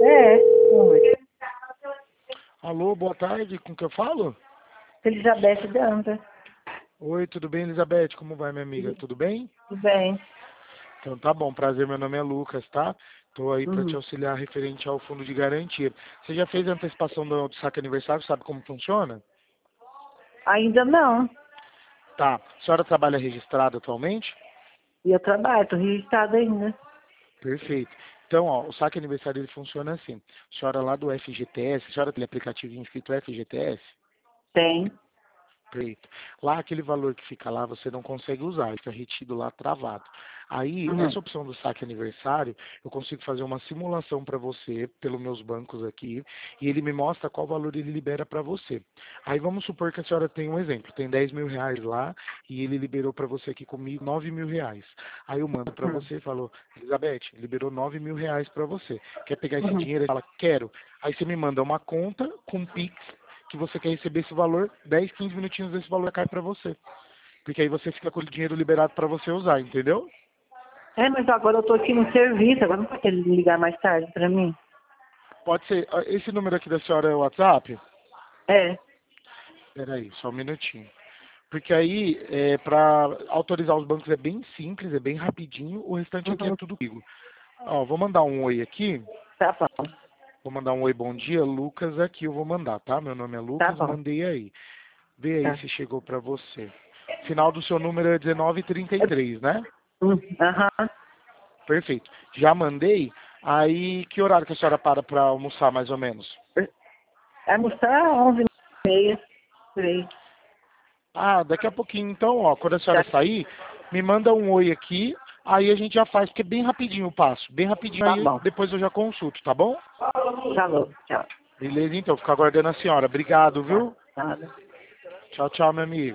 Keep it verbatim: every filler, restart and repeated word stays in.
É, oi. Alô, boa tarde, com que eu falo? Elizabeth Dantas. Oi, tudo bem, Elizabeth? Como vai, minha amiga? Tudo bem? Tudo bem? Então tá bom, prazer, meu nome é Lucas, tá? Tô aí para te Uhum. auxiliar referente ao fundo de garantia. Você já fez a antecipação do, do saque aniversário, sabe como funciona? Ainda não. Tá. A senhora trabalha registrada atualmente? E eu trabalho, estou registrada ainda. Perfeito. Então, ó, o saque aniversário ele funciona assim. A senhora lá do F G T S, a senhora tem aplicativo inscrito F G T S? Tem. Perfeito. Lá, aquele valor que fica lá, você não consegue usar, ele fica retido lá, travado. Aí, Uhum. essa opção do saque aniversário, eu consigo fazer uma simulação para você, pelos meus bancos aqui, e ele me mostra qual valor ele libera para você. Aí, vamos supor que a senhora tem um exemplo, tem dez mil reais lá, e ele liberou para você aqui comigo nove mil reais. Aí eu mando para Uhum. você e falo, Elizabeth, liberou nove mil reais para você. Quer pegar esse Uhum. dinheiro? Ele fala, quero. Aí você me manda uma conta com Pix, que você quer receber esse valor, dez, quinze minutinhos desse valor cai para você. Porque aí você fica com o dinheiro liberado para você usar, entendeu? É, mas agora eu estou aqui no serviço, agora não pode ele ligar mais tarde para mim? Pode ser. ah, Esse número aqui da senhora é o WhatsApp? É. Peraí, só um minutinho. Porque aí, é, para autorizar os bancos é bem simples, é bem rapidinho, o restante aqui é Uhum. tudo comigo. Ó, vou mandar um oi aqui. Tá bom. Vou mandar um oi, bom dia, Lucas aqui, eu vou mandar, tá? Meu nome é Tá Lucas, bom. mandei aí. Vê aí Tá. se chegou para você. Final do seu número é dezenove trinta e três, né? Hum, Aham. Perfeito. Já mandei. Aí, que horário que a senhora para para almoçar, mais ou menos? É almoçar onze e meia. Por aí. Ah, daqui a pouquinho, então, ó, quando a senhora Tá, sair, me manda um oi aqui, aí a gente já faz, porque é bem rapidinho o passo. Bem rapidinho, tá aí bom. depois eu já consulto, tá bom? Falou. Tchau. Beleza, então, fico aguardando a senhora. Obrigado, Tá. viu? Nada. Tchau, tchau, meu amigo.